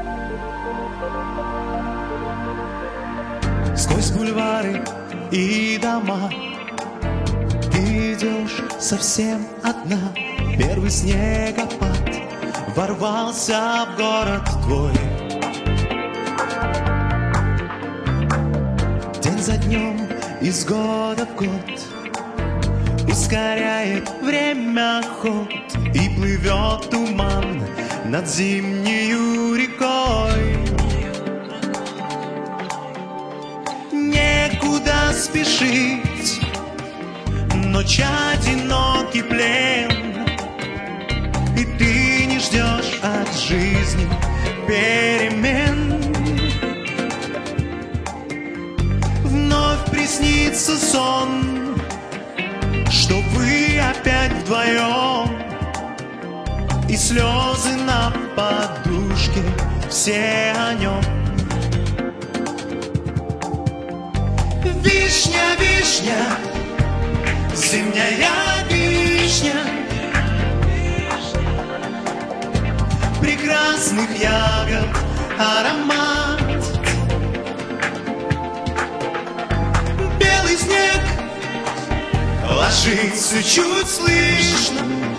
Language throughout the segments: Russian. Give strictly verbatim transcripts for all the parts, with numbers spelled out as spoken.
Сквозь бульвары и дома ты идешь совсем одна. Первый снегопад ворвался в город твой. День за днем, из года в год ускоряет время ход, и плывет туман над зимнею рекой. Некуда спешить, ночь одинокий плен, и ты не ждешь от жизни перемен. Вновь приснится сон, что вы опять вдвоем, и слезы на подушке, все о нем. Вишня, вишня, зимняя вишня, прекрасных ягод аромат. Белый снег ложится чуть слышно,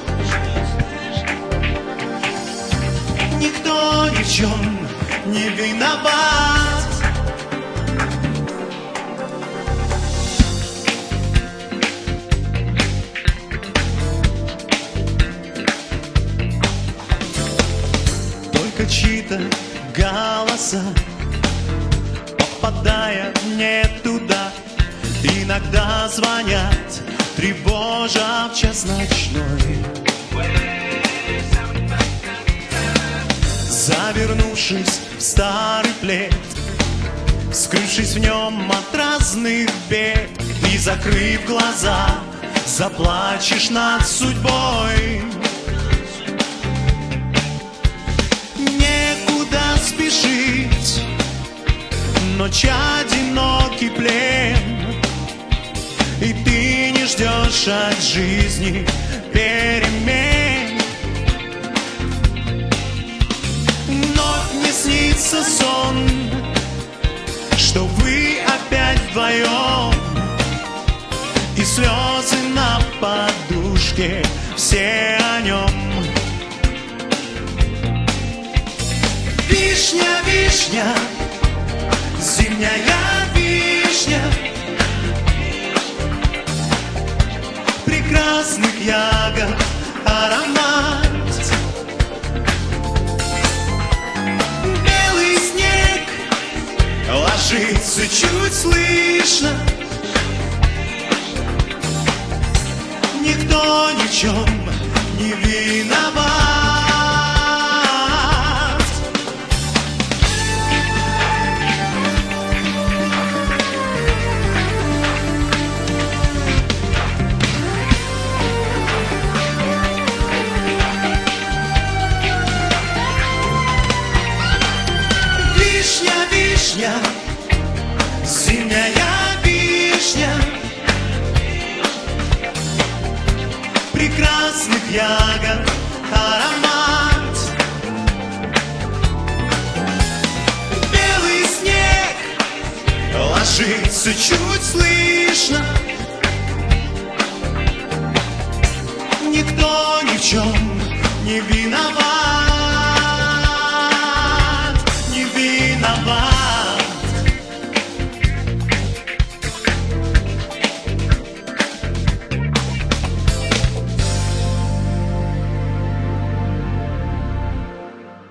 никто ни в чем не виноват. Только чьи-то голоса, попадая не туда, иногда звонят, тревожа в час ночной. Завернувшись в старый плед, скрывшись в нем от разных бед, и закрыв глаза, заплачешь над судьбой. Некуда спешить, ночь одинокий плен, и ты не ждешь от жизни перемен. Вновь мне снится сон, что вы опять вдвоем, и слезы на подушке, все о нем. Вишня, вишня, зимняя вишня, прекрасных ягод аромат. Белый снег ложится чуть слышно, никто ни в чем не виноват. Вишня, вишня, зимняя вишня, прекрасных ягод аромат. Белый снег ложится чуть слышно,